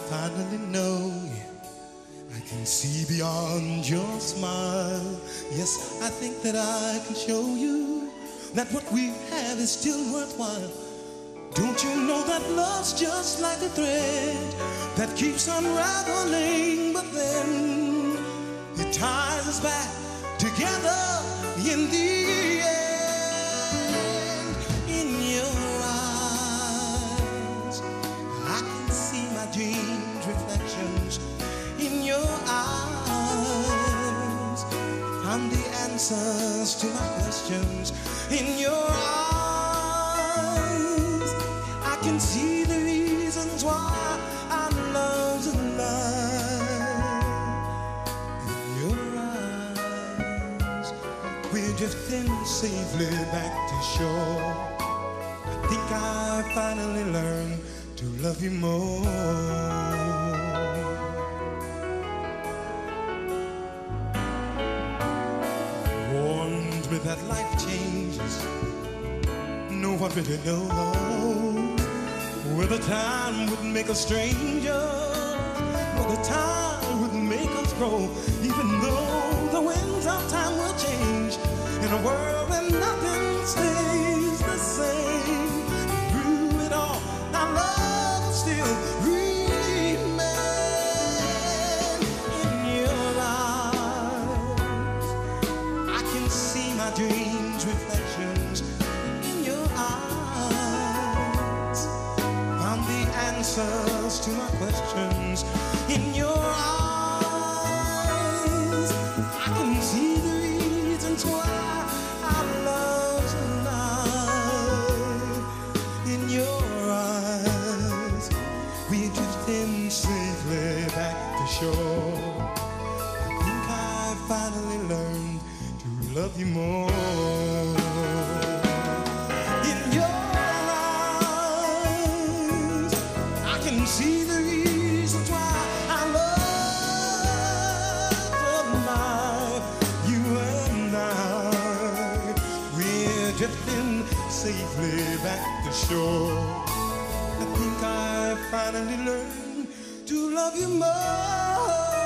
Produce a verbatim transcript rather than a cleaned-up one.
finally know you. I can see beyond your smile. Yes, I think that I can show you that what we have is still worthwhile. Don't you know that love's just like a thread that keeps unraveling, but then it ties us back together in the end. In your eyes, I can see my dreams' reflections. In your eyes, found the answers to my questions. In your eyes, I can see the reasons why our love's alive. In your eyes, we're drifting safely back to shore. I think I finally learned to love you more. That life changes, no one really knows whether time would make us stranger, whether time would make us grow. Even though the winds of time will change in a world where nothing stays the same, through it all, our love will still remain. In your eyes, I can see my dreams' reflections. In your eyes, found the answers to my questions. In your eyes, I can see the reasons why our love's alive. In your eyes, we're drifting safely back to shore. I think I finally learned love you more. In your eyes, I can see the reasons why I love alive. You and I, we're drifting safely back to shore. I think I finally learned to love you more.